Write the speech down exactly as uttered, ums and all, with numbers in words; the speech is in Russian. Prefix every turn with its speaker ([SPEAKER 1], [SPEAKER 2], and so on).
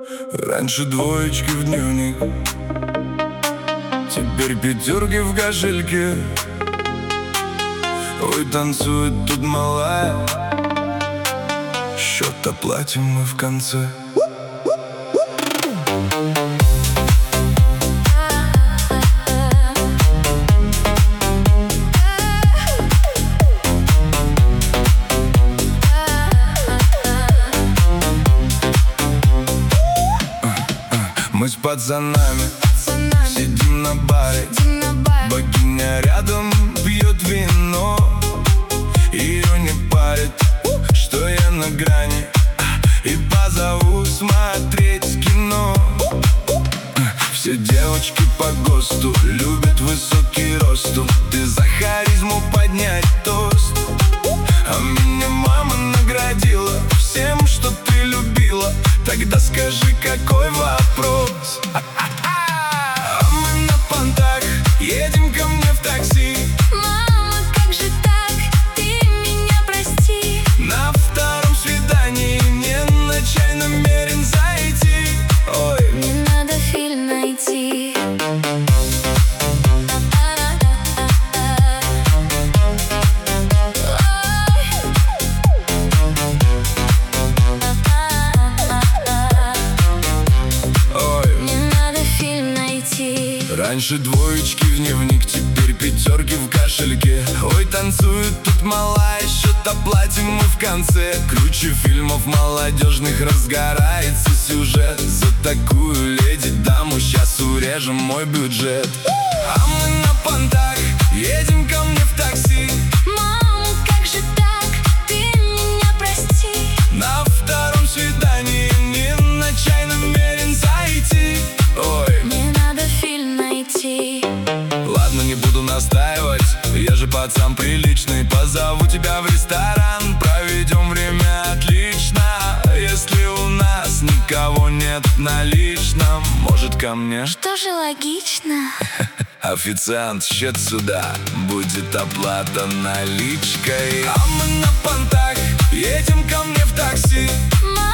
[SPEAKER 1] Раньше двоечки в дневник, теперь пятерки в кошельке. Ой, танцует тут малая, счет оплатим мы в конце. Мы с пацанами сидим на баре, богиня рядом пьет вино. Ее не парит, что я на грани, и позову смотреть кино. Все девочки по ГОСТу любят высокий рост. Ты за харизму поднять тост, а меня мама наградила всем, что ты любила. Тогда скажи, какой вопрос? А мы на понтах едем ко мне в такси.
[SPEAKER 2] Мама, как же так? Ты меня прости.
[SPEAKER 1] На втором свидании не на чай намерен зайти. Ой,
[SPEAKER 2] мне надо фильм найти.
[SPEAKER 1] Раньше двоечки в дневник, теперь пятерки в кошельке. Ой, танцует тут малая, счет оплатим мы в конце. Круче фильмов молодежных разгорается сюжет. За такую леди даму сейчас урежем мой бюджет. А мы на понтах едем ко мне в такси.
[SPEAKER 2] Мама, как же так? Ты меня прости.
[SPEAKER 1] На втором свидании не на чай намерен зайти. Ой,
[SPEAKER 2] мне надо фильм найти.
[SPEAKER 1] Ладно, не буду настаивать, я же пацан приличный. Позову тебя в ресторан, проведем время отлично. Если у нас никого нет на личном, может, ко мне?
[SPEAKER 2] Что же логично.
[SPEAKER 1] Официант, счет сюда, будет оплата наличкой. А мы на понтах едем ко мне в такси.
[SPEAKER 2] Мама,